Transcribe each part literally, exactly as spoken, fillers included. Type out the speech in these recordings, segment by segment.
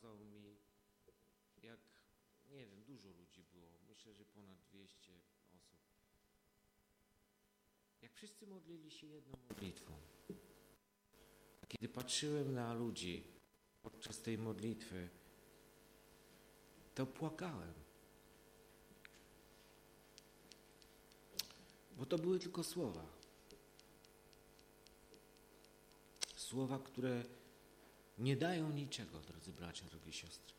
pokazał mi, jak, nie wiem, dużo ludzi było, myślę, że ponad dwieście osób. Jak wszyscy modlili się jedną modlitwą. Kiedy patrzyłem na ludzi podczas tej modlitwy, to płakałem. Bo to były tylko słowa. Słowa, które nie dają niczego, drodzy bracia, drogie siostry.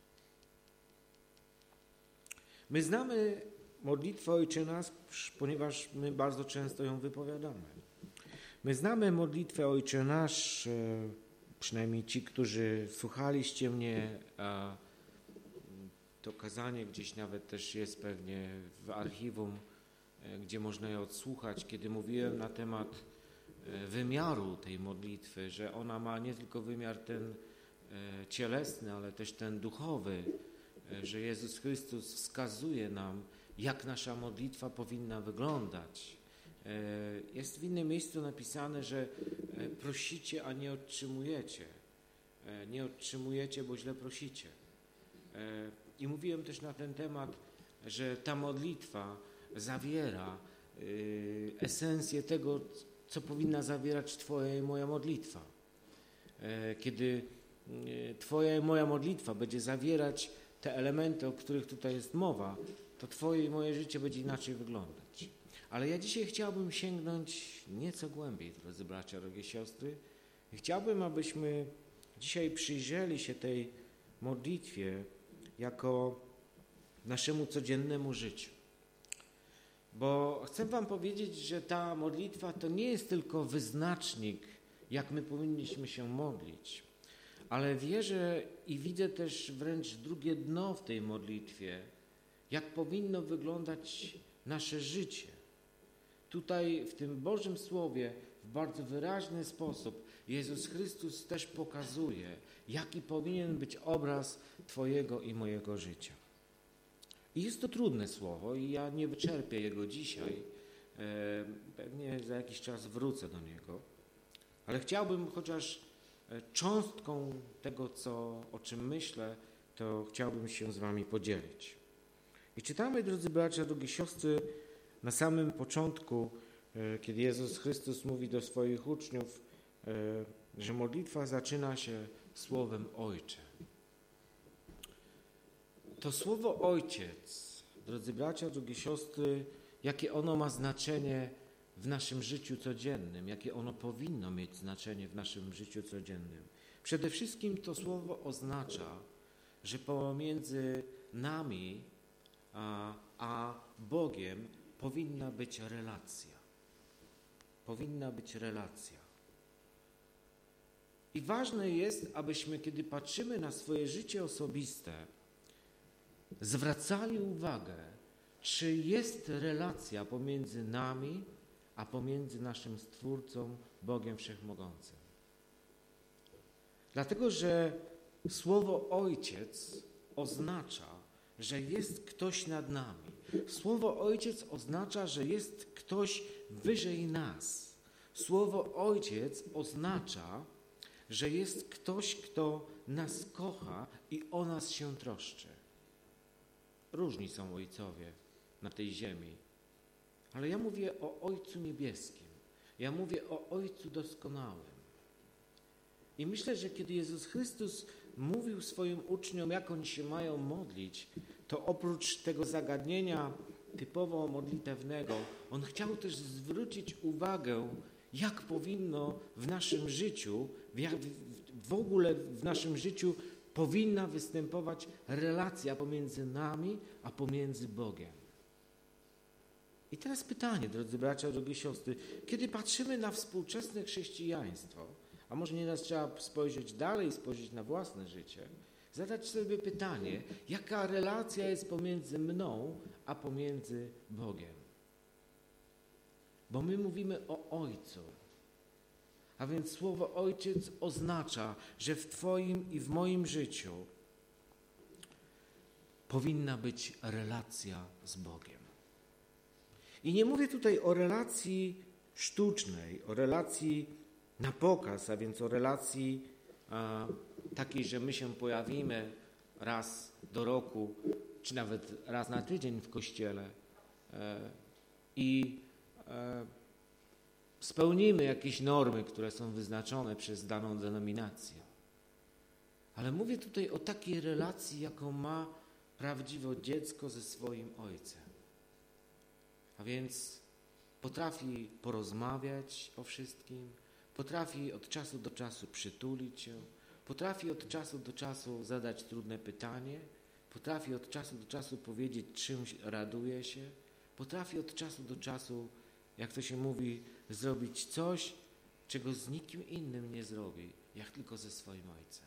My znamy modlitwę Ojcze Nasz, ponieważ my bardzo często ją wypowiadamy. My znamy modlitwę Ojcze Nasz, przynajmniej ci, którzy słuchaliście mnie, a to kazanie gdzieś nawet też jest pewnie w archiwum, gdzie można je odsłuchać, kiedy mówiłem na temat wymiaru tej modlitwy, że ona ma nie tylko wymiar ten cielesny, ale też ten duchowy, że Jezus Chrystus wskazuje nam, jak nasza modlitwa powinna wyglądać. Jest w innym miejscu napisane, że prosicie, a nie otrzymujecie. Nie otrzymujecie, bo źle prosicie. I mówiłem też na ten temat, że ta modlitwa zawiera esencję tego, co powinna zawierać Twoja i moja modlitwa. Kiedy Twoja i moja modlitwa będzie zawierać te elementy, o których tutaj jest mowa, to Twoje i moje życie będzie inaczej wyglądać. Ale ja dzisiaj chciałbym sięgnąć nieco głębiej, drodzy bracia, drogie siostry. Chciałbym, abyśmy dzisiaj przyjrzeli się tej modlitwie jako naszemu codziennemu życiu. Bo chcę wam powiedzieć, że ta modlitwa to nie jest tylko wyznacznik, jak my powinniśmy się modlić, ale wierzę i widzę też wręcz drugie dno w tej modlitwie, jak powinno wyglądać nasze życie. Tutaj w tym Bożym Słowie w bardzo wyraźny sposób Jezus Chrystus też pokazuje, jaki powinien być obraz Twojego i mojego życia. I jest to trudne słowo i ja nie wyczerpię jego dzisiaj. Pewnie za jakiś czas wrócę do niego. Ale chciałbym chociaż cząstką tego, co, o czym myślę, to chciałbym się z wami podzielić. I czytamy, drodzy bracia, drogie siostry, na samym początku, kiedy Jezus Chrystus mówi do swoich uczniów, że modlitwa zaczyna się słowem Ojcze. To słowo Ojciec, drodzy bracia, drogie siostry, jakie ono ma znaczenie w naszym życiu codziennym, jakie ono powinno mieć znaczenie w naszym życiu codziennym. Przede wszystkim to słowo oznacza, że pomiędzy nami a, a Bogiem powinna być relacja. Powinna być relacja. I ważne jest, abyśmy, kiedy patrzymy na swoje życie osobiste, zwracali uwagę, czy jest relacja pomiędzy nami, a pomiędzy naszym Stwórcą, Bogiem Wszechmogącym. Dlatego, że słowo Ojciec oznacza, że jest ktoś nad nami. Słowo Ojciec oznacza, że jest ktoś wyżej nas. Słowo Ojciec oznacza, że jest ktoś, kto nas kocha i o nas się troszczy. Różni są ojcowie na tej ziemi, ale ja mówię o Ojcu Niebieskim. Ja mówię o Ojcu Doskonałym. I myślę, że kiedy Jezus Chrystus mówił swoim uczniom, jak oni się mają modlić, to oprócz tego zagadnienia typowo modlitewnego, On chciał też zwrócić uwagę, jak powinno w naszym życiu, jak w ogóle w naszym życiu powinna występować relacja pomiędzy nami, a pomiędzy Bogiem. I teraz pytanie, drodzy bracia, drogie siostry, kiedy patrzymy na współczesne chrześcijaństwo, a może nieraz trzeba spojrzeć dalej, spojrzeć na własne życie, zadać sobie pytanie, jaka relacja jest pomiędzy mną, a pomiędzy Bogiem. Bo my mówimy o Ojcu. A więc słowo Ojciec oznacza, że w Twoim i w moim życiu powinna być relacja z Bogiem. I nie mówię tutaj o relacji sztucznej, o relacji na pokaz, a więc o relacji a, takiej, że my się pojawimy raz do roku, czy nawet raz na tydzień w kościele i spełnimy jakieś normy, które są wyznaczone przez daną denominację. Ale mówię tutaj o takiej relacji, jaką ma prawdziwe dziecko ze swoim ojcem. A więc potrafi porozmawiać o wszystkim, potrafi od czasu do czasu przytulić się, potrafi od czasu do czasu zadać trudne pytanie, potrafi od czasu do czasu powiedzieć, czymś raduje się, potrafi od czasu do czasu, jak to się mówi, zrobić coś, czego z nikim innym nie zrobi, jak tylko ze swoim ojcem.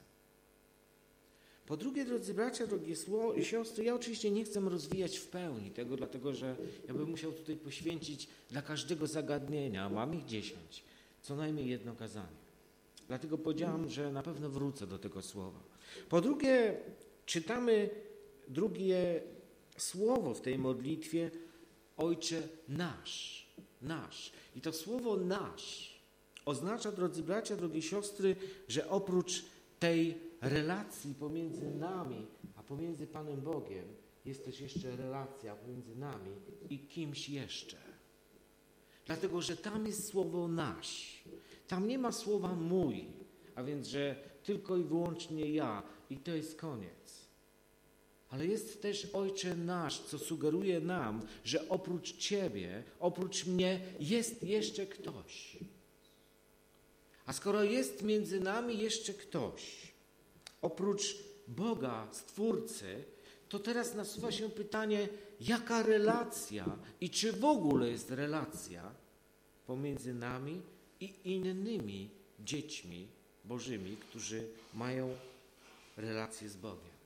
Po drugie, drodzy bracia, drogie siostry, ja oczywiście nie chcę rozwijać w pełni tego, dlatego że ja bym musiał tutaj poświęcić dla każdego zagadnienia, mam ich dziesięć, co najmniej jedno kazanie. Dlatego powiedziałam, że na pewno wrócę do tego słowa. Po drugie, czytamy drugie słowo w tej modlitwie, Ojcze nasz, nasz. I to słowo nasz oznacza, drodzy bracia, drogie siostry, że oprócz tej relacji pomiędzy nami, a pomiędzy Panem Bogiem, jest też jeszcze relacja pomiędzy nami i kimś jeszcze. Dlatego, że tam jest słowo nasz. Tam nie ma słowa mój, a więc, że tylko i wyłącznie ja i to jest koniec. Ale jest też Ojcze nasz, co sugeruje nam, że oprócz Ciebie, oprócz mnie jest jeszcze ktoś. A skoro jest między nami jeszcze ktoś, oprócz Boga, Stwórcy, to teraz nasuwa się pytanie, jaka relacja i czy w ogóle jest relacja pomiędzy nami i innymi dziećmi Bożymi, którzy mają relację z Bogiem.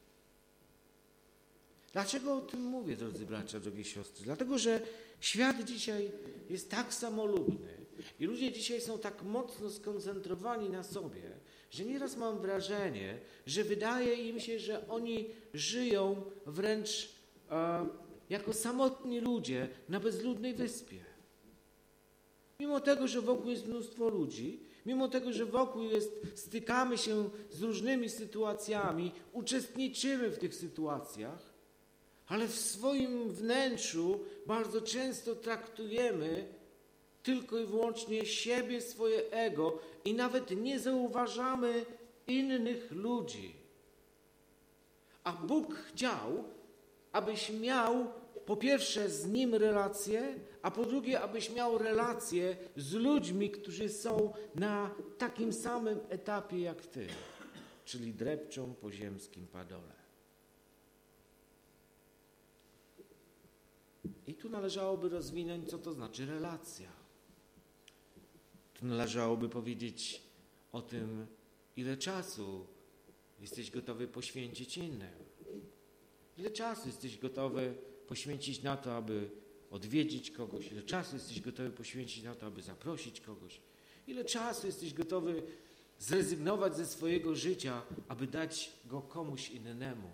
Dlaczego o tym mówię, drodzy bracia, drogie siostry? Dlatego, że świat dzisiaj jest tak samolubny i ludzie dzisiaj są tak mocno skoncentrowani na sobie, że nieraz mam wrażenie, że wydaje im się, że oni żyją wręcz e, jako samotni ludzie na bezludnej wyspie. Mimo tego, że wokół jest mnóstwo ludzi, mimo tego, że wokół jest, stykamy się z różnymi sytuacjami, uczestniczymy w tych sytuacjach, ale w swoim wnętrzu bardzo często traktujemy tylko i wyłącznie siebie, swoje ego i nawet nie zauważamy innych ludzi. A Bóg chciał, abyś miał po pierwsze z Nim relację, a po drugie, abyś miał relację z ludźmi, którzy są na takim samym etapie jak Ty, czyli drepczą po ziemskim padole. I tu należałoby rozwinąć, co to znaczy relacja. Tu należałoby powiedzieć o tym, ile czasu jesteś gotowy poświęcić innym. Ile czasu jesteś gotowy poświęcić na to, aby odwiedzić kogoś? Ile czasu jesteś gotowy poświęcić na to, aby zaprosić kogoś? Ile czasu jesteś gotowy zrezygnować ze swojego życia, aby dać go komuś innemu?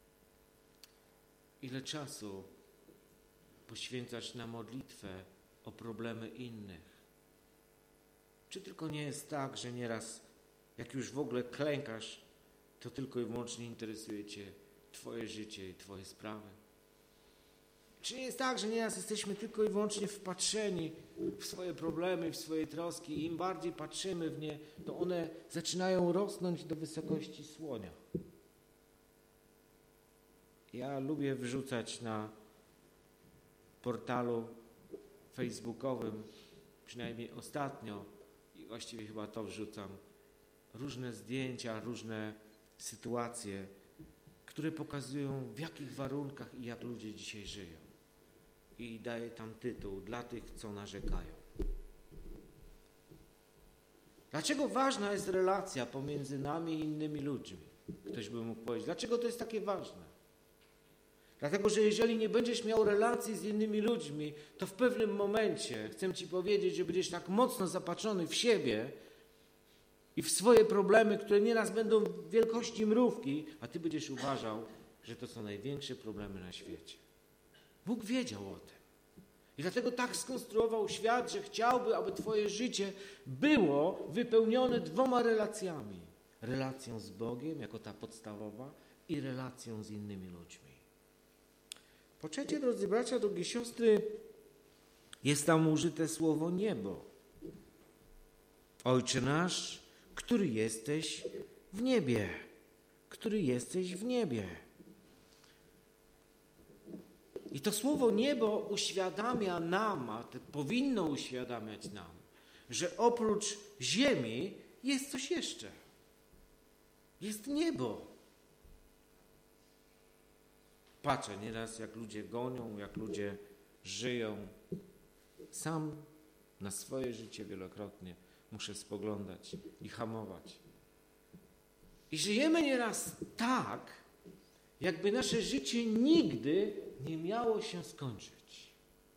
Ile czasu poświęcasz na modlitwę o problemy innych? Czy tylko nie jest tak, że nieraz, jak już w ogóle klękasz, to tylko i wyłącznie interesuje Cię Twoje życie i Twoje sprawy? Czy nie jest tak, że nieraz jesteśmy tylko i wyłącznie wpatrzeni w swoje problemy, w swoje troski i im bardziej patrzymy w nie, to one zaczynają rosnąć do wysokości słonia? Ja lubię wrzucać na portalu facebookowym, przynajmniej ostatnio, i właściwie chyba to wrzucam, różne zdjęcia, różne sytuacje, które pokazują, w jakich warunkach i jak ludzie dzisiaj żyją. I daję tam tytuł dla tych, co narzekają. Dlaczego ważna jest relacja pomiędzy nami i innymi ludźmi? Ktoś by mógł powiedzieć, dlaczego to jest takie ważne? Dlatego, że jeżeli nie będziesz miał relacji z innymi ludźmi, to w pewnym momencie, chcę Ci powiedzieć, że będziesz tak mocno zapatrzony w siebie i w swoje problemy, które nieraz będą wielkości mrówki, a Ty będziesz uważał, że to są największe problemy na świecie. Bóg wiedział o tym. I dlatego tak skonstruował świat, że chciałby, aby Twoje życie było wypełnione dwoma relacjami. Relacją z Bogiem, jako ta podstawowa, i relacją z innymi ludźmi. Po trzecie, drodzy bracia, drogie siostry, jest tam użyte słowo niebo. Ojcze nasz, który jesteś w niebie, który jesteś w niebie. I to słowo niebo uświadamia nam, a to powinno uświadamiać nam, że oprócz ziemi jest coś jeszcze. Jest niebo. Patrzę nieraz, jak ludzie gonią, jak ludzie żyją. Sam na swoje życie wielokrotnie muszę spoglądać i hamować. I żyjemy nieraz tak, jakby nasze życie nigdy nie miało się skończyć.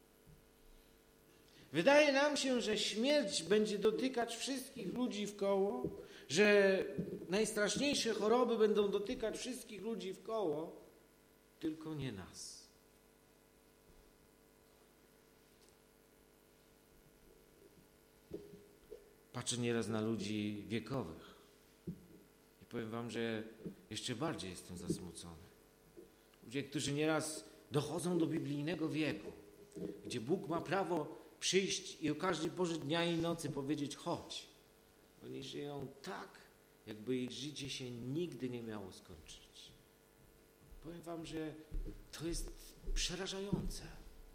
Wydaje nam się, że śmierć będzie dotykać wszystkich ludzi wkoło, że najstraszniejsze choroby będą dotykać wszystkich ludzi wkoło, tylko nie nas. Patrzę nieraz na ludzi wiekowych i powiem wam, że jeszcze bardziej jestem zasmucony. Ludzie, którzy nieraz dochodzą do biblijnego wieku, gdzie Bóg ma prawo przyjść i o każdej porze dnia i nocy powiedzieć chodź. Oni żyją tak, jakby ich życie się nigdy nie miało skończyć. Powiem wam, że to jest przerażające.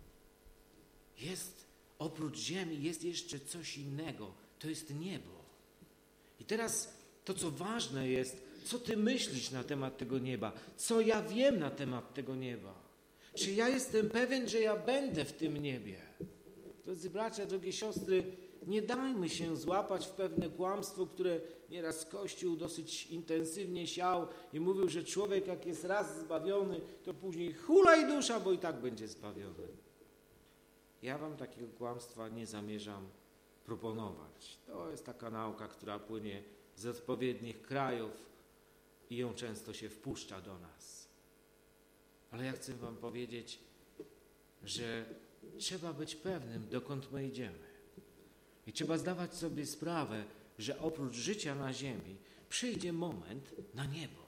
Jest oprócz ziemi, jest jeszcze coś innego. To jest niebo. I teraz to, co ważne jest, co ty myślisz na temat tego nieba? Co ja wiem na temat tego nieba? Czy ja jestem pewien, że ja będę w tym niebie? Drodzy bracia, drogie siostry, nie dajmy się złapać w pewne kłamstwo, które nieraz Kościół dosyć intensywnie siał i mówił, że człowiek jak jest raz zbawiony, to później hulaj dusza, bo i tak będzie zbawiony. Ja wam takiego kłamstwa nie zamierzam proponować. To jest taka nauka, która płynie z odpowiednich krajów i ją często się wpuszcza do nas. Ale ja chcę wam powiedzieć, że trzeba być pewnym, dokąd my idziemy. I trzeba zdawać sobie sprawę, że oprócz życia na ziemi przyjdzie moment na niebo.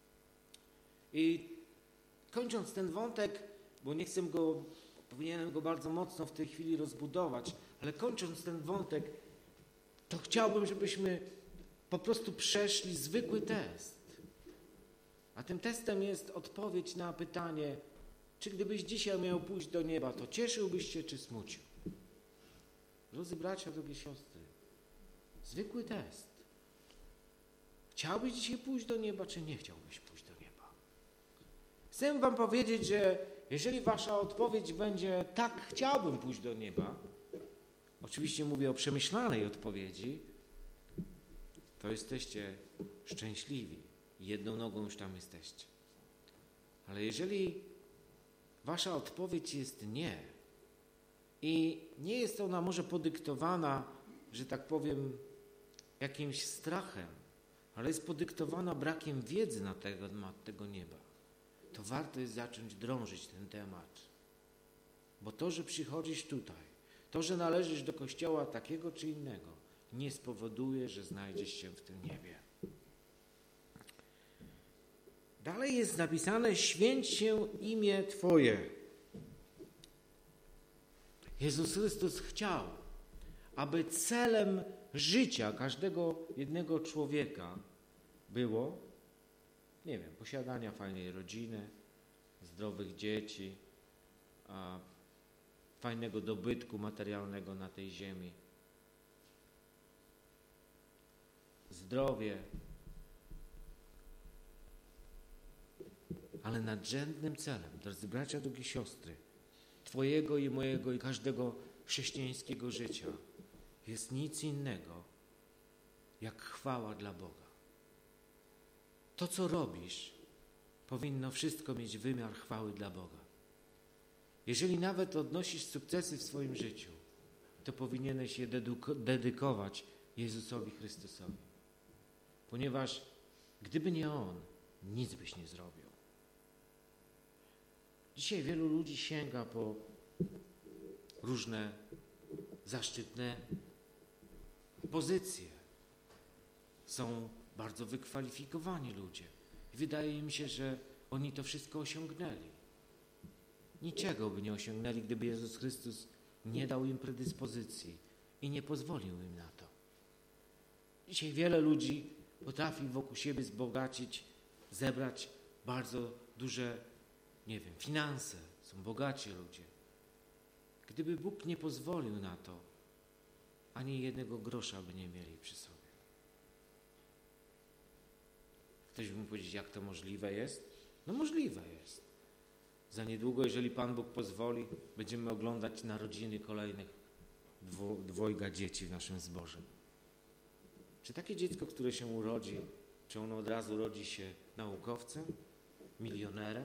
I kończąc ten wątek, bo nie chcę go, powinienem go bardzo mocno w tej chwili rozbudować, ale kończąc ten wątek, to chciałbym, żebyśmy po prostu przeszli zwykły test. A tym testem jest odpowiedź na pytanie, czy gdybyś dzisiaj miał pójść do nieba, to cieszyłbyś się, czy smucił? Drodzy bracia, drogie siostry, zwykły test. Chciałbyś dzisiaj pójść do nieba, czy nie chciałbyś pójść do nieba? Chcę wam powiedzieć, że jeżeli wasza odpowiedź będzie tak, chciałbym pójść do nieba, oczywiście mówię o przemyślanej odpowiedzi, to jesteście szczęśliwi. Jedną nogą już tam jesteście. Ale jeżeli wasza odpowiedź jest nie i nie jest ona może podyktowana, że tak powiem, jakimś strachem, ale jest podyktowana brakiem wiedzy na temat tego nieba, to warto jest zacząć drążyć ten temat. Bo to, że przychodzisz tutaj, to, że należysz do kościoła takiego czy innego, nie spowoduje, że znajdziesz się w tym niebie. Dalej jest napisane, święć się imię Twoje. Jezus Chrystus chciał, aby celem życia każdego jednego człowieka było, nie wiem, posiadania fajnej rodziny, zdrowych dzieci, a, fajnego dobytku materialnego na tej ziemi, zdrowie. Ale nadrzędnym celem, drodzy bracia, drogie siostry, Twojego i mojego i każdego chrześcijańskiego życia jest nic innego jak chwała dla Boga. To, co robisz, powinno wszystko mieć wymiar chwały dla Boga. Jeżeli nawet odnosisz sukcesy w swoim życiu, to powinieneś je dedykować Jezusowi Chrystusowi. Ponieważ gdyby nie On, nic byś nie zrobił. Dzisiaj wielu ludzi sięga po różne zaszczytne pozycje. Są bardzo wykwalifikowani ludzie. wydaje im się, że oni to wszystko osiągnęli. Niczego by nie osiągnęli, gdyby Jezus Chrystus nie dał im predyspozycji i nie pozwolił im na to. Dzisiaj wiele ludzi potrafi wokół siebie wzbogacić, zebrać bardzo duże, nie wiem, finanse. Są bogaci ludzie. Gdyby Bóg nie pozwolił na to, ani jednego grosza by nie mieli przy sobie. Ktoś by mógł powiedzieć, jak to możliwe jest? No możliwe jest. Za niedługo, jeżeli Pan Bóg pozwoli, będziemy oglądać narodziny kolejnych dwo, dwojga dzieci w naszym zborze. Czy takie dziecko, które się urodzi, czy ono od razu rodzi się naukowcem, milionerem?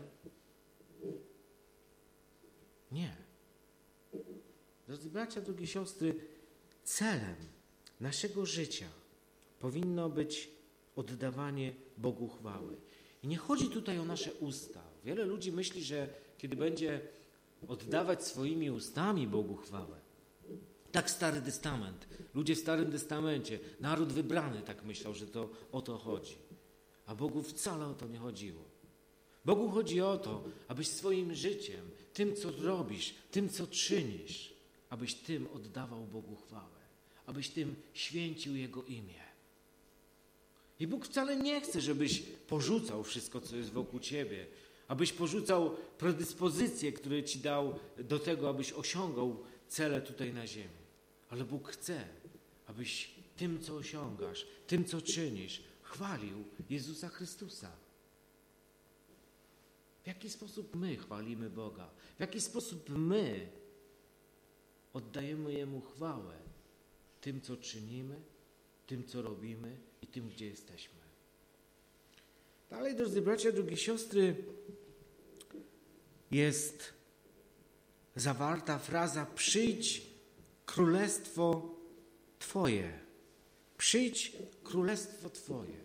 Nie. Drodzy bracia, drogie siostry, celem naszego życia powinno być oddawanie Bogu chwały. I nie chodzi tutaj o nasze usta. Wiele ludzi myśli, że kiedy będzie oddawać swoimi ustami Bogu chwałę, tak Stary Testament, ludzie w Starym Testamencie, naród wybrany tak myślał, że to o to chodzi. A Bogu wcale o to nie chodziło. Bogu chodzi o to, abyś swoim życiem, tym co robisz, tym co czynisz, abyś tym oddawał Bogu chwałę, abyś tym święcił Jego imię. I Bóg wcale nie chce, żebyś porzucał wszystko, co jest wokół ciebie, abyś porzucał predyspozycje, które ci dał do tego, abyś osiągał cele tutaj na ziemi. Ale Bóg chce, abyś tym, co osiągasz, tym, co czynisz, chwalił Jezusa Chrystusa. W jaki sposób my chwalimy Boga? W jaki sposób my oddajemy Jemu chwałę tym, co czynimy, tym, co robimy i tym, gdzie jesteśmy. Dalej, drodzy bracia, drogie siostry, jest zawarta fraza: przyjdź królestwo Twoje. Przyjdź królestwo Twoje.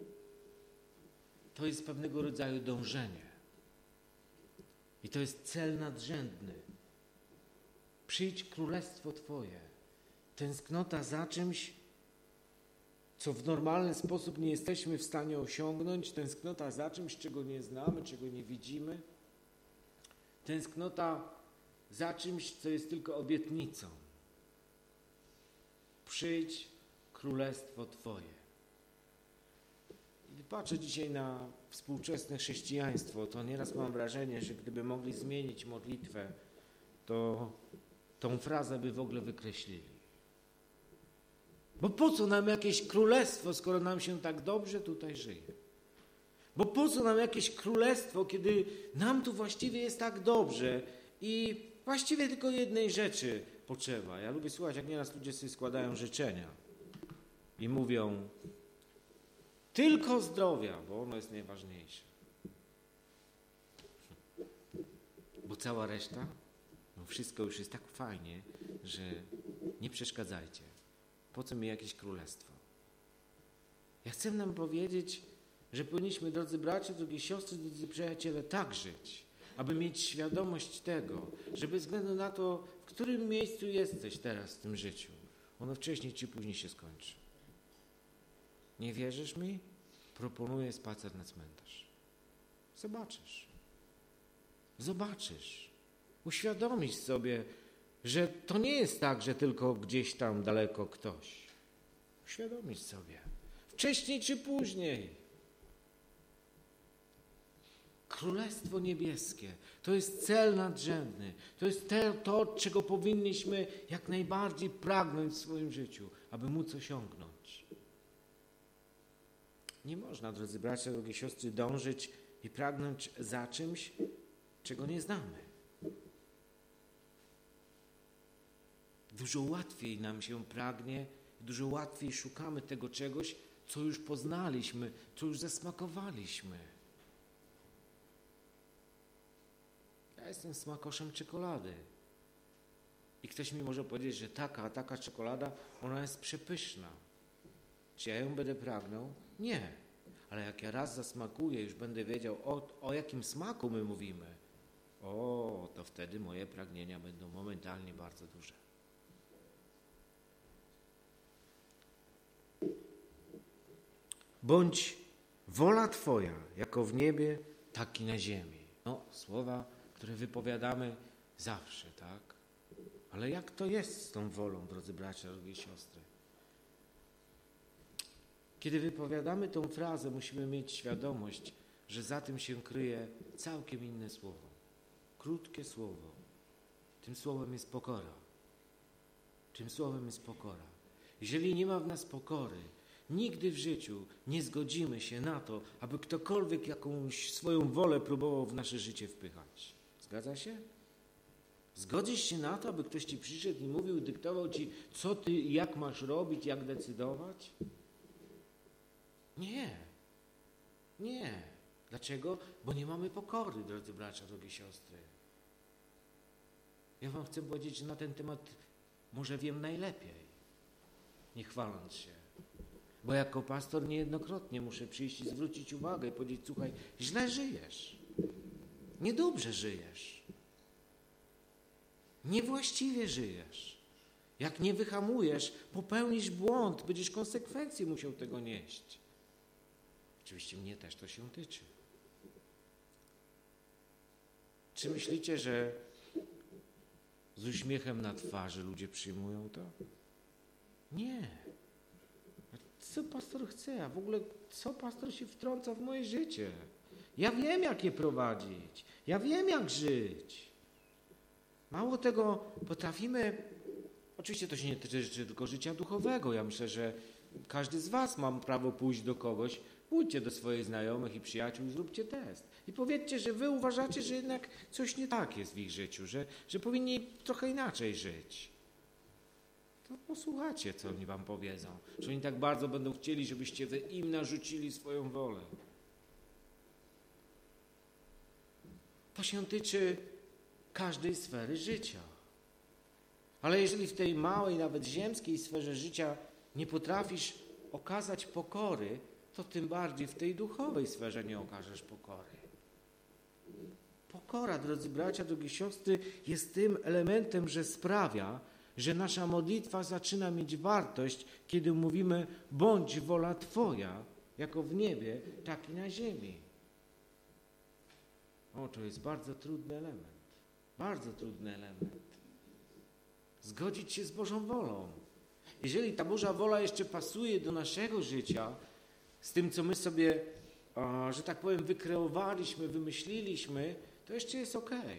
To jest pewnego rodzaju dążenie. I to jest cel nadrzędny. Przyjdź królestwo Twoje. Tęsknota za czymś, co w normalny sposób nie jesteśmy w stanie osiągnąć. Tęsknota za czymś, czego nie znamy, czego nie widzimy. Tęsknota za czymś, co jest tylko obietnicą. Przyjdź królestwo Twoje. Gdy patrzę dzisiaj na współczesne chrześcijaństwo, to nieraz mam wrażenie, że gdyby mogli zmienić modlitwę, to tą frazę by w ogóle wykreślili. Bo po co nam jakieś królestwo, skoro nam się tak dobrze tutaj żyje? Bo po co nam jakieś królestwo, kiedy nam tu właściwie jest tak dobrze i właściwie tylko jednej rzeczy potrzeba. Ja lubię słuchać, jak nieraz ludzie sobie składają życzenia i mówią tylko zdrowia, bo ono jest najważniejsze. Bo cała reszta, no wszystko już jest tak fajnie, że nie przeszkadzajcie. Po co mi jakieś królestwo? Ja chcę nam powiedzieć, że powinniśmy, drodzy bracia, drogie siostry, drodzy przyjaciele, tak żyć, aby mieć świadomość tego, że bez względu na to, w którym miejscu jesteś teraz w tym życiu, ono wcześniej czy później się skończy. Nie wierzysz mi? Proponuję spacer na cmentarz. Zobaczysz. Zobaczysz. Uświadomisz sobie, że to nie jest tak, że tylko gdzieś tam daleko ktoś. Uświadomisz sobie. Wcześniej czy później. Królestwo Niebieskie to jest cel nadrzędny. To jest te, to, czego powinniśmy jak najbardziej pragnąć w swoim życiu, aby móc osiągnąć. Nie można, drodzy bracia, drogie siostry, dążyć i pragnąć za czymś, czego nie znamy. Dużo łatwiej nam się pragnie, dużo łatwiej szukamy tego czegoś, co już poznaliśmy, co już zasmakowaliśmy. Ja jestem smakoszem czekolady. I ktoś mi może powiedzieć, że taka, taka czekolada, ona jest przepyszna. Czy ja ją będę pragnął? Nie. Ale jak ja raz zasmakuję, już będę wiedział, o, o jakim smaku my mówimy, o, to wtedy moje pragnienia będą momentalnie bardzo duże. Bądź wola Twoja, jako w niebie, tak i na ziemi. No, słowa, które wypowiadamy zawsze, tak? Ale jak to jest z tą wolą, drodzy bracia, drogie siostry? Kiedy wypowiadamy tą frazę, musimy mieć świadomość, że za tym się kryje całkiem inne słowo. Krótkie słowo. Tym słowem jest pokora. Tym słowem jest pokora. Jeżeli nie ma w nas pokory, nigdy w życiu nie zgodzimy się na to, aby ktokolwiek jakąś swoją wolę próbował w nasze życie wpychać. Zgadza się? Zgodzisz się na to, aby ktoś ci przyszedł i mówił, dyktował ci, co ty, jak masz robić, jak decydować? Nie. Nie. Dlaczego? Bo nie mamy pokory, drodzy bracia, drogie siostry. Ja wam chcę powiedzieć, że na ten temat może wiem najlepiej, nie chwaląc się. Bo jako pastor niejednokrotnie muszę przyjść i zwrócić uwagę i powiedzieć, słuchaj, źle żyjesz. Niedobrze żyjesz. Niewłaściwie żyjesz. Jak nie wyhamujesz, popełnisz błąd, będziesz konsekwencje musiał tego nieść. Oczywiście mnie też to się tyczy. Czy myślicie, że z uśmiechem na twarzy ludzie przyjmują to? Nie. Co pastor chce? A w ogóle co pastor się wtrąca w moje życie? Ja wiem, jak je prowadzić. Ja wiem, jak żyć. Mało tego, potrafimy... Oczywiście to się nie tyczy tylko życia duchowego. Ja myślę, że każdy z was ma prawo pójść do kogoś. Pójdźcie do swoich znajomych i przyjaciół i zróbcie test. I powiedzcie, że wy uważacie, że jednak coś nie tak jest w ich życiu, że, że powinni trochę inaczej żyć. To posłuchacie, co oni wam powiedzą. Że oni tak bardzo będą chcieli, żebyście wy im narzucili swoją wolę. To się tyczy każdej sfery życia. Ale jeżeli w tej małej, nawet ziemskiej sferze życia nie potrafisz okazać pokory, to tym bardziej w tej duchowej sferze nie okażesz pokory. Pokora, drodzy bracia, drogie siostry, jest tym elementem, że sprawia, że nasza modlitwa zaczyna mieć wartość, kiedy mówimy, bądź wola Twoja, jako w niebie, tak i na ziemi. O, to jest bardzo trudny element. Bardzo trudny element. Zgodzić się z Bożą wolą. Jeżeli ta Boża wola jeszcze pasuje do naszego życia, z tym, co my sobie, o, że tak powiem, wykreowaliśmy, wymyśliliśmy, to jeszcze jest okej.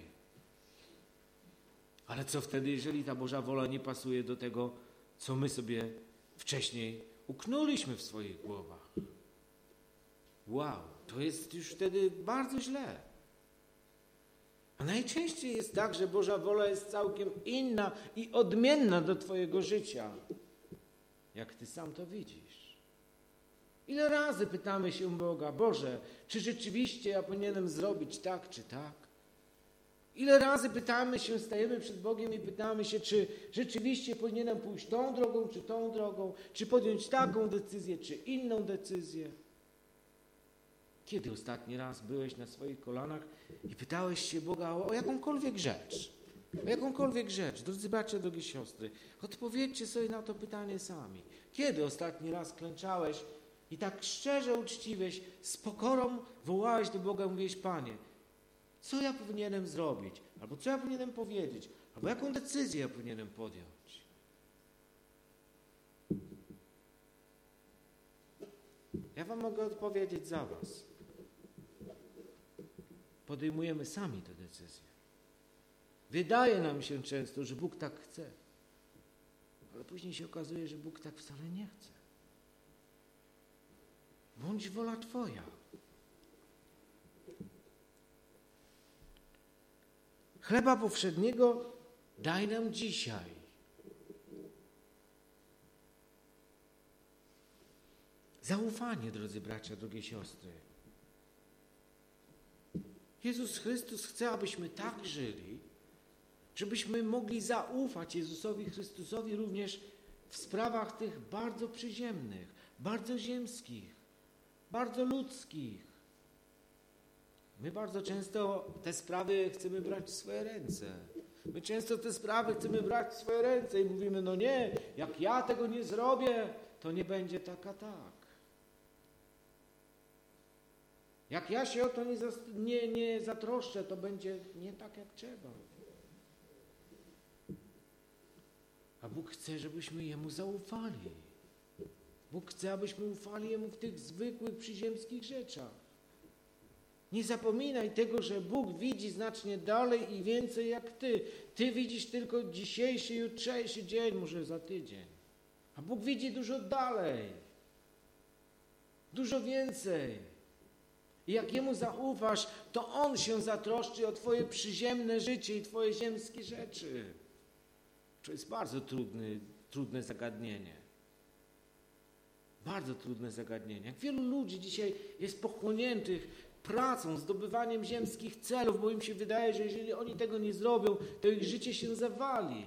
Ale co wtedy, jeżeli ta Boża wola nie pasuje do tego, co my sobie wcześniej uknuliśmy w swoich głowach? Wow, to jest już wtedy bardzo źle. A najczęściej jest tak, że Boża wola jest całkiem inna i odmienna do twojego życia, jak ty sam to widzisz. Ile razy pytamy się Boga, Boże, czy rzeczywiście ja powinienem zrobić tak, czy tak? Ile razy pytamy się, stajemy przed Bogiem i pytamy się, czy rzeczywiście powinienem pójść tą drogą, czy tą drogą, czy podjąć taką decyzję, czy inną decyzję? Kiedy ostatni raz byłeś na swoich kolanach i pytałeś się Boga o, o jakąkolwiek rzecz? O jakąkolwiek rzecz, drodzy bracia, drogie siostry, odpowiedzcie sobie na to pytanie sami. Kiedy ostatni raz klęczałeś i tak szczerze, uczciwie, z pokorą wołałeś do Boga i mówiłeś, Panie, co ja powinienem zrobić? Albo co ja powinienem powiedzieć? Albo jaką decyzję ja powinienem podjąć? Ja wam mogę odpowiedzieć za was. Podejmujemy sami te decyzje. Wydaje nam się często, że Bóg tak chce. Ale później się okazuje, że Bóg tak wcale nie chce. Bądź wola Twoja. Chleba powszedniego daj nam dzisiaj. Zaufanie, drodzy bracia, drogie siostry. Jezus Chrystus chce, abyśmy tak żyli, żebyśmy mogli zaufać Jezusowi Chrystusowi również w sprawach tych bardzo przyziemnych, bardzo ziemskich, bardzo ludzkich. My bardzo często te sprawy chcemy brać w swoje ręce. My często te sprawy chcemy brać w swoje ręce i mówimy, no nie, jak ja tego nie zrobię, to nie będzie tak a tak. Jak ja się o to nie, zas- nie, nie zatroszczę, to będzie nie tak jak trzeba. A Bóg chce, żebyśmy Jemu zaufali. Bóg chce, abyśmy ufali Jemu w tych zwykłych, przyziemskich rzeczach. Nie zapominaj tego, że Bóg widzi znacznie dalej i więcej jak Ty. Ty widzisz tylko dzisiejszy, jutrzejszy dzień, może za tydzień. A Bóg widzi dużo dalej. Dużo więcej. I jak Jemu zaufasz, to On się zatroszczy o Twoje przyziemne życie i Twoje ziemskie rzeczy. To jest bardzo trudny, trudne zagadnienie. Bardzo trudne zagadnienie. Jak wielu ludzi dzisiaj jest pochłoniętych pracą, zdobywaniem ziemskich celów, bo im się wydaje, że jeżeli oni tego nie zrobią, to ich życie się zawali.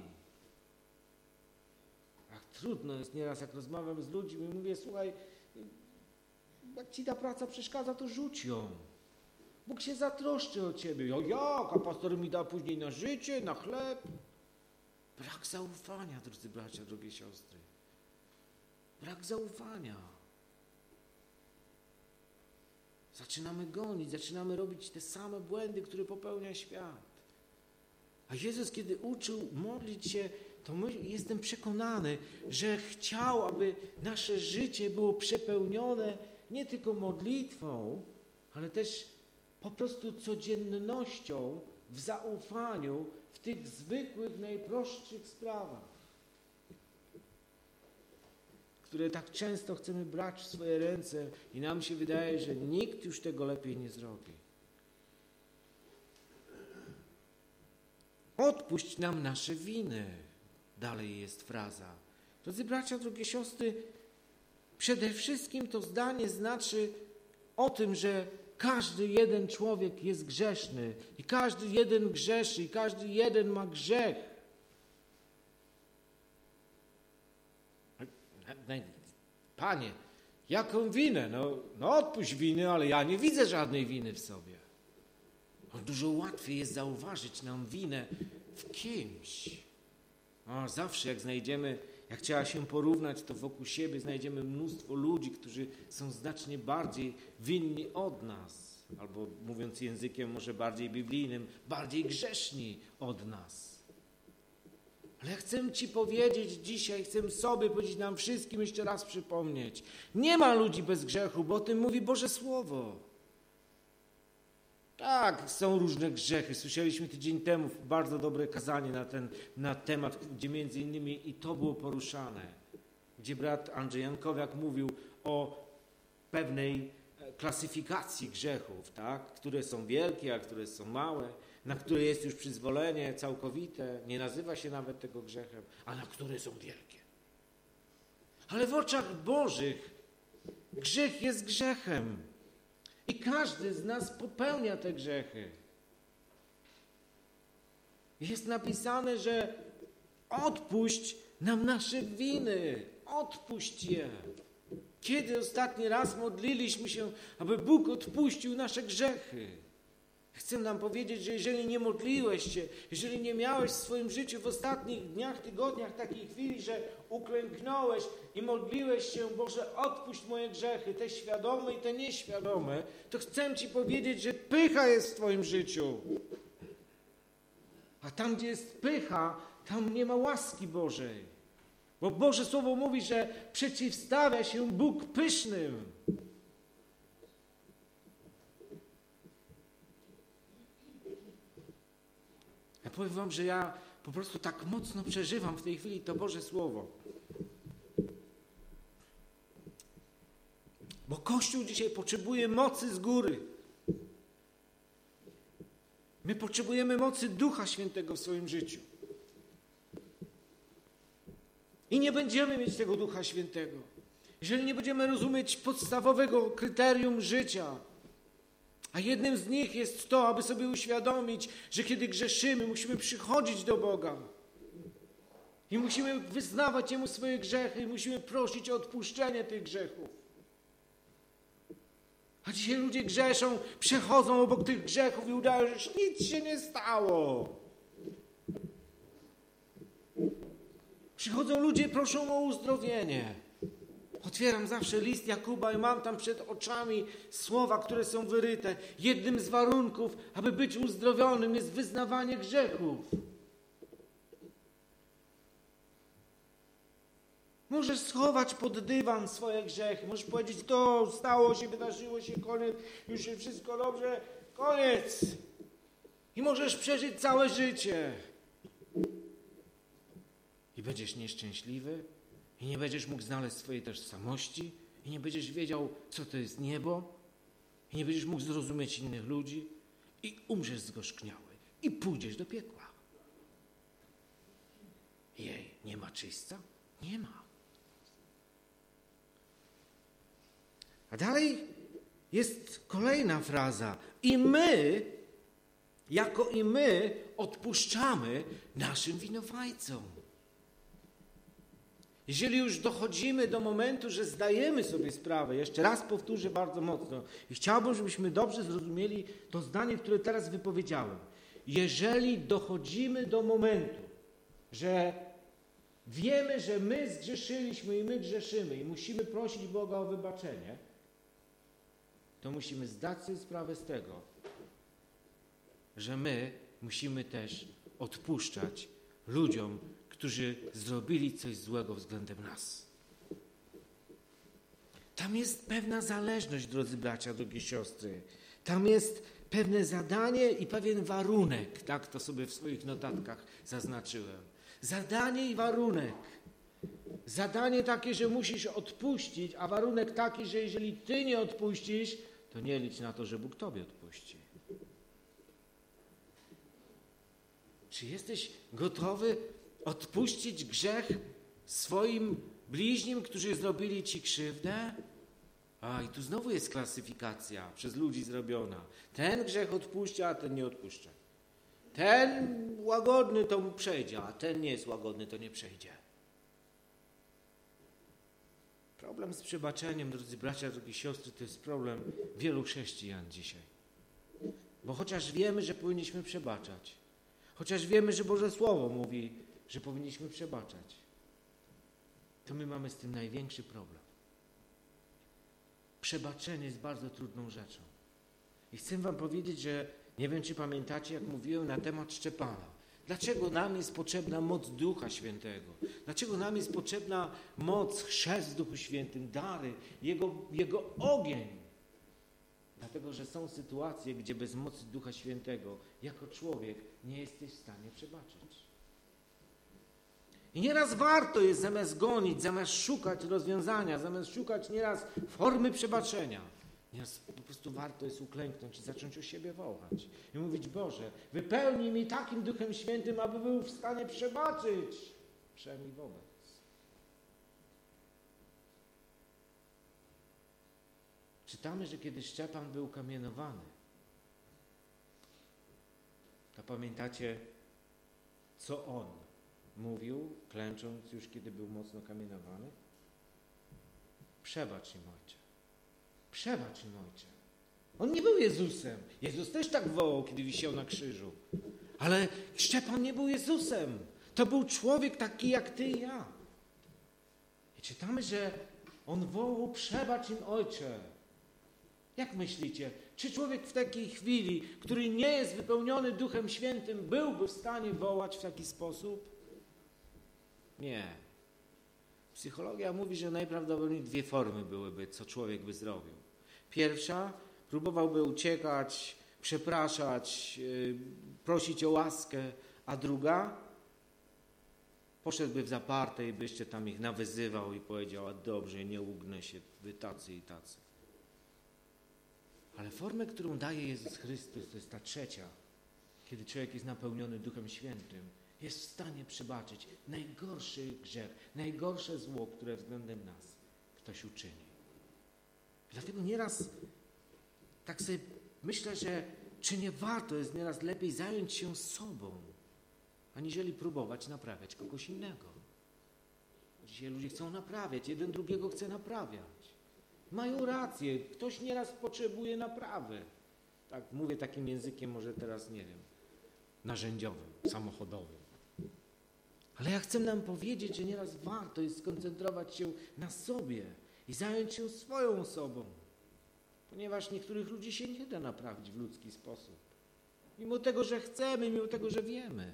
Jak trudno jest nieraz, jak rozmawiam z ludźmi, mówię, słuchaj, jak ci ta praca przeszkadza, to rzuć ją. Bóg się zatroszczy o ciebie. O jak? A pastor mi da później na życie, na chleb. Brak zaufania, drodzy bracia, drogie siostry. Brak zaufania. Zaczynamy gonić, zaczynamy robić te same błędy, które popełnia świat. A Jezus, kiedy uczył modlić się, to my, jestem przekonany, że chciał, aby nasze życie było przepełnione nie tylko modlitwą, ale też po prostu codziennością, w zaufaniu, w tych zwykłych, najprostszych sprawach, które tak często chcemy brać w swoje ręce i nam się wydaje, że nikt już tego lepiej nie zrobi. Odpuść nam nasze winy. Dalej jest fraza. Drodzy bracia, drogie siostry, przede wszystkim to zdanie znaczy o tym, że każdy jeden człowiek jest grzeszny i każdy jeden grzeszy i każdy jeden ma grzech. Panie, jaką winę? No, no odpuść winy, ale ja nie widzę żadnej winy w sobie. No, dużo łatwiej jest zauważyć nam winę w kimś. O, zawsze jak znajdziemy, jak trzeba się porównać, to wokół siebie znajdziemy mnóstwo ludzi, którzy są znacznie bardziej winni od nas. Albo mówiąc językiem może bardziej biblijnym, bardziej grzeszni od nas. Ale ja chcę Ci powiedzieć dzisiaj, chcę sobie powiedzieć, nam wszystkim jeszcze raz przypomnieć. Nie ma ludzi bez grzechu, bo o tym mówi Boże Słowo. Tak, są różne grzechy. Słyszeliśmy tydzień temu bardzo dobre kazanie na ten na temat, gdzie między innymi i to było poruszane. Gdzie brat Andrzej Jankowiak mówił o pewnej klasyfikacji grzechów, tak? Które są wielkie, a które są małe, na które jest już przyzwolenie całkowite, nie nazywa się nawet tego grzechem, a na które są wielkie. Ale w oczach Bożych grzech jest grzechem. I każdy z nas popełnia te grzechy. Jest napisane, że odpuść nam nasze winy. Odpuść je. Kiedy ostatni raz modliliśmy się, aby Bóg odpuścił nasze grzechy? Chcę nam powiedzieć, że jeżeli nie modliłeś się, jeżeli nie miałeś w swoim życiu w ostatnich dniach, tygodniach takiej chwili, że uklęknąłeś i modliłeś się, Boże, odpuść moje grzechy, te świadome i te nieświadome, to chcę Ci powiedzieć, że pycha jest w Twoim życiu. A tam, gdzie jest pycha, tam nie ma łaski Bożej. Bo Boże Słowo mówi, że przeciwstawia się Bóg pysznym. Ja powiem wam, że ja po prostu tak mocno przeżywam w tej chwili to Boże Słowo. Bo Kościół dzisiaj potrzebuje mocy z góry. My potrzebujemy mocy Ducha Świętego w swoim życiu. I nie będziemy mieć tego Ducha Świętego, jeżeli nie będziemy rozumieć podstawowego kryterium życia. A jednym z nich jest to, aby sobie uświadomić, że kiedy grzeszymy, musimy przychodzić do Boga. I musimy wyznawać Jemu swoje grzechy i musimy prosić o odpuszczenie tych grzechów. A dzisiaj ludzie grzeszą, przechodzą obok tych grzechów i udają, że nic się nie stało. Przychodzą ludzie, proszą o uzdrowienie. Otwieram zawsze list Jakuba i mam tam przed oczami słowa, które są wyryte. Jednym z warunków, aby być uzdrowionym, jest wyznawanie grzechów. Możesz schować pod dywan swoje grzechy. Możesz powiedzieć, to stało się, wydarzyło się, koniec, już jest wszystko dobrze, koniec. I możesz przeżyć całe życie. I będziesz nieszczęśliwy, i nie będziesz mógł znaleźć swojej tożsamości, i nie będziesz wiedział, co to jest niebo, i nie będziesz mógł zrozumieć innych ludzi, i umrzesz zgorzkniały, i pójdziesz do piekła. Jej, nie ma czyśćca? Nie ma. A dalej jest kolejna fraza. I my, jako i my, odpuszczamy naszym winowajcom. Jeżeli już dochodzimy do momentu, że zdajemy sobie sprawę, jeszcze raz powtórzę bardzo mocno i chciałbym, żebyśmy dobrze zrozumieli to zdanie, które teraz wypowiedziałem. Jeżeli dochodzimy do momentu, że wiemy, że my zgrzeszyliśmy i my grzeszymy i musimy prosić Boga o wybaczenie, to musimy zdać sobie sprawę z tego, że my musimy też odpuszczać ludziom, którzy zrobili coś złego względem nas. Tam jest pewna zależność, drodzy bracia, drogie siostry. Tam jest pewne zadanie i pewien warunek. Tak to sobie w swoich notatkach zaznaczyłem. Zadanie i warunek. Zadanie takie, że musisz odpuścić, a warunek taki, że jeżeli ty nie odpuścisz, to nie licz na to, że Bóg tobie odpuści. Czy jesteś gotowy odpuścić grzech swoim bliźnim, którzy zrobili ci krzywdę? A i tu znowu jest klasyfikacja przez ludzi zrobiona. Ten grzech odpuszcza, a ten nie odpuszcza. Ten łagodny to mu przejdzie, a ten nie jest łagodny, to nie przejdzie. Problem z przebaczeniem, drodzy bracia, drogie siostry, to jest problem wielu chrześcijan dzisiaj. Bo chociaż wiemy, że powinniśmy przebaczać, chociaż wiemy, że Boże Słowo mówi, że powinniśmy przebaczać, to my mamy z tym największy problem. Przebaczenie jest bardzo trudną rzeczą. I chcę wam powiedzieć, że nie wiem, czy pamiętacie, jak mówiłem na temat Szczepana. Dlaczego nam jest potrzebna moc Ducha Świętego? Dlaczego nam jest potrzebna moc, chrzest w Duchu Świętym, dary, Jego, Jego ogień? Dlatego, że są sytuacje, gdzie bez mocy Ducha Świętego jako człowiek nie jesteś w stanie przebaczyć. I nieraz warto jest zamiast gonić, zamiast szukać rozwiązania, zamiast szukać nieraz formy przebaczenia, nieraz po prostu warto jest uklęknąć i zacząć o siebie wołać. I mówić, Boże, wypełnij mi takim Duchem Świętym, aby był w stanie przebaczyć przynajmniej wobec. Czytamy, że kiedy Szczepan był kamienowany, to pamiętacie, co on mówił, klęcząc już, kiedy był mocno kamienowany? Przebacz im, Ojcze. Przebacz im, Ojcze. On nie był Jezusem. Jezus też tak wołał, kiedy wisiał na krzyżu. Ale Szczepan nie był Jezusem. To był człowiek taki jak ty i ja. I czytamy, że on wołał, przebacz im, Ojcze. Jak myślicie, czy człowiek w takiej chwili, który nie jest wypełniony Duchem Świętym, byłby w stanie wołać w taki sposób? Nie. Psychologia mówi, że najprawdopodobniej dwie formy byłyby, co człowiek by zrobił. Pierwsza, próbowałby uciekać, przepraszać, yy, prosić o łaskę, a druga, poszedłby w zaparte i by jeszcze tam ich nawyzywał i powiedział, a dobrze, nie ugnę się, wy tacy i tacy. Ale formę, którą daje Jezus Chrystus, to jest ta trzecia, kiedy człowiek jest napełniony Duchem Świętym, jest w stanie przebaczyć najgorszy grzech, najgorsze zło, które względem nas ktoś uczyni. Dlatego nieraz tak sobie myślę, że czy nie warto jest nieraz lepiej zająć się sobą, aniżeli próbować naprawiać kogoś innego. Dzisiaj ludzie chcą naprawiać, jeden drugiego chce naprawiać. Mają rację, ktoś nieraz potrzebuje naprawy. Tak, mówię takim językiem może teraz, nie wiem, narzędziowym, samochodowym. Ale ja chcę nam powiedzieć, że nieraz warto jest skoncentrować się na sobie i zająć się swoją osobą, ponieważ niektórych ludzi się nie da naprawić w ludzki sposób. Mimo tego, że chcemy, mimo tego, że wiemy.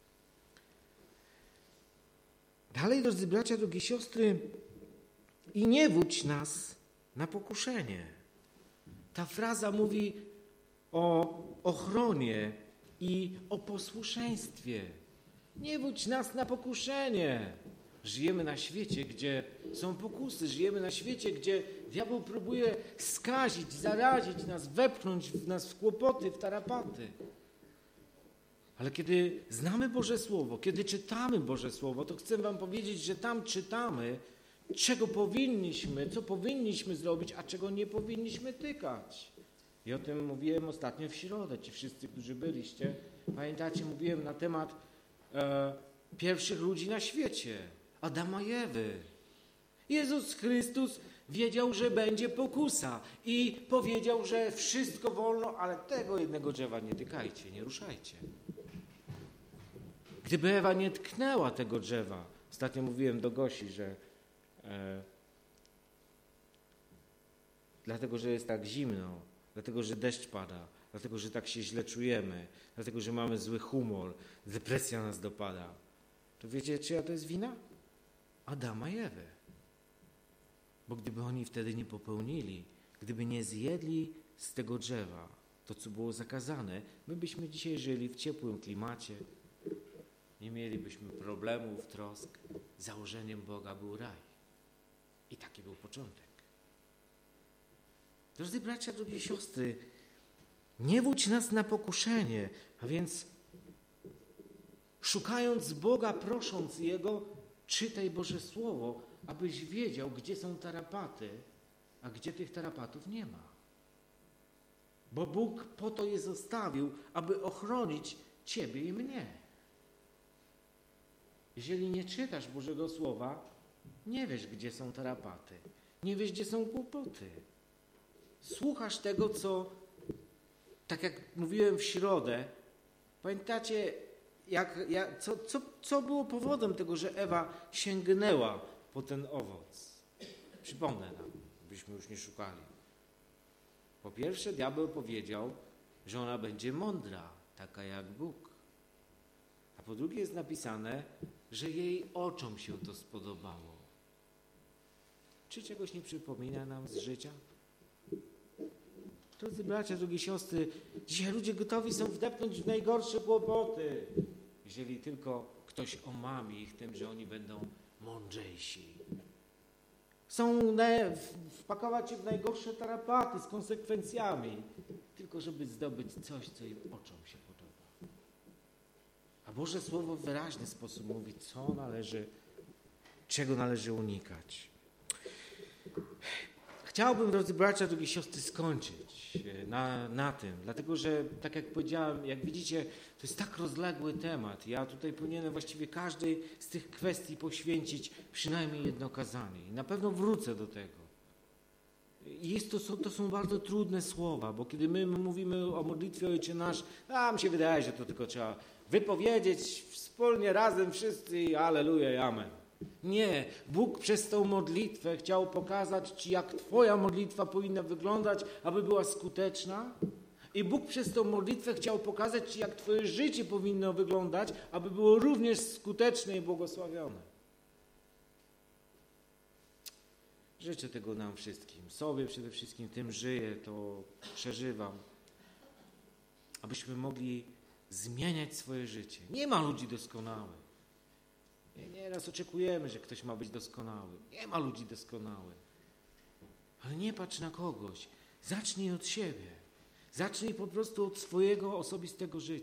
Dalej, drodzy bracia, drogie siostry, i nie wódź nas na pokuszenie. Ta fraza mówi o ochronie i o posłuszeństwie. Nie wódź nas na pokuszenie. Żyjemy na świecie, gdzie są pokusy. Żyjemy na świecie, gdzie diabeł próbuje skazić, zarazić nas, wepchnąć w nas w kłopoty, w tarapaty. Ale kiedy znamy Boże Słowo, kiedy czytamy Boże Słowo, to chcę wam powiedzieć, że tam czytamy, czego powinniśmy, co powinniśmy zrobić, a czego nie powinniśmy tykać. I o tym mówiłem ostatnio w środę. Ci wszyscy, którzy byliście, pamiętacie, mówiłem na temat e, pierwszych ludzi na świecie, Adama i Ewy. Jezus Chrystus wiedział, że będzie pokusa i powiedział, że wszystko wolno, ale tego jednego drzewa nie tykajcie, nie ruszajcie. Gdyby Ewa nie tknęła tego drzewa, ostatnio mówiłem do Gosi, że e, dlatego, że jest tak zimno, dlatego, że deszcz pada, dlatego, że tak się źle czujemy, dlatego, że mamy zły humor, depresja nas dopada. To wiecie, czyja to jest wina? Adama i Ewy. Bo gdyby oni wtedy nie popełnili, gdyby nie zjedli z tego drzewa to, co było zakazane, my byśmy dzisiaj żyli w ciepłym klimacie, nie mielibyśmy problemów, trosk. Założeniem Boga był raj. I taki był początek. Drodzy bracia, drogie siostry, nie wódź nas na pokuszenie, a więc szukając Boga, prosząc Jego, czytaj Boże Słowo, abyś wiedział, gdzie są tarapaty, a gdzie tych tarapatów nie ma. Bo Bóg po to je zostawił, aby ochronić ciebie i mnie. Jeżeli nie czytasz Bożego Słowa, nie wiesz, gdzie są tarapaty, nie wiesz, gdzie są kłopoty. Słuchasz tego, co, tak jak mówiłem w środę, pamiętacie, jak, jak, co, co, co było powodem tego, że Ewa sięgnęła po ten owoc? Przypomnę nam, byśmy już nie szukali. Po pierwsze, diabeł powiedział, że ona będzie mądra, taka jak Bóg. A po drugie jest napisane, że jej oczom się to spodobało. Czy czegoś nie przypomina nam z życia? Drodzy bracia, drogie siostry, dzisiaj ludzie gotowi są wdepnąć w najgorsze kłopoty, jeżeli tylko ktoś omami ich tym, że oni będą mądrzejsi. Chcą ne, wpakować się w najgorsze tarapaty z konsekwencjami, tylko żeby zdobyć coś, co im oczom się podoba. A Boże Słowo w wyraźny sposób mówi, co należy, czego należy unikać. Chciałbym, drodzy bracia, drogie siostry, skończyć na, na tym, dlatego że, tak jak powiedziałem, jak widzicie, to jest tak rozległy temat. Ja tutaj powinienem właściwie każdej z tych kwestii poświęcić przynajmniej jedno kazanie. I na pewno wrócę do tego. I jest to, to są bardzo trudne słowa, bo kiedy my mówimy o modlitwie Ojcze Nasz, nam się wydaje, że to tylko trzeba wypowiedzieć wspólnie, razem wszyscy i alleluja i amen. Nie, Bóg przez tą modlitwę chciał pokazać Ci, jak Twoja modlitwa powinna wyglądać, aby była skuteczna. I Bóg przez tą modlitwę chciał pokazać Ci, jak Twoje życie powinno wyglądać, aby było również skuteczne i błogosławione. Życzę tego nam wszystkim. Sobie przede wszystkim tym żyję, to przeżywam. Abyśmy mogli zmieniać swoje życie. Nie ma ludzi doskonałych. Nieraz oczekujemy, że ktoś ma być doskonały. Nie ma ludzi doskonałych. Ale nie patrz na kogoś. Zacznij od siebie. Zacznij po prostu od swojego osobistego życia.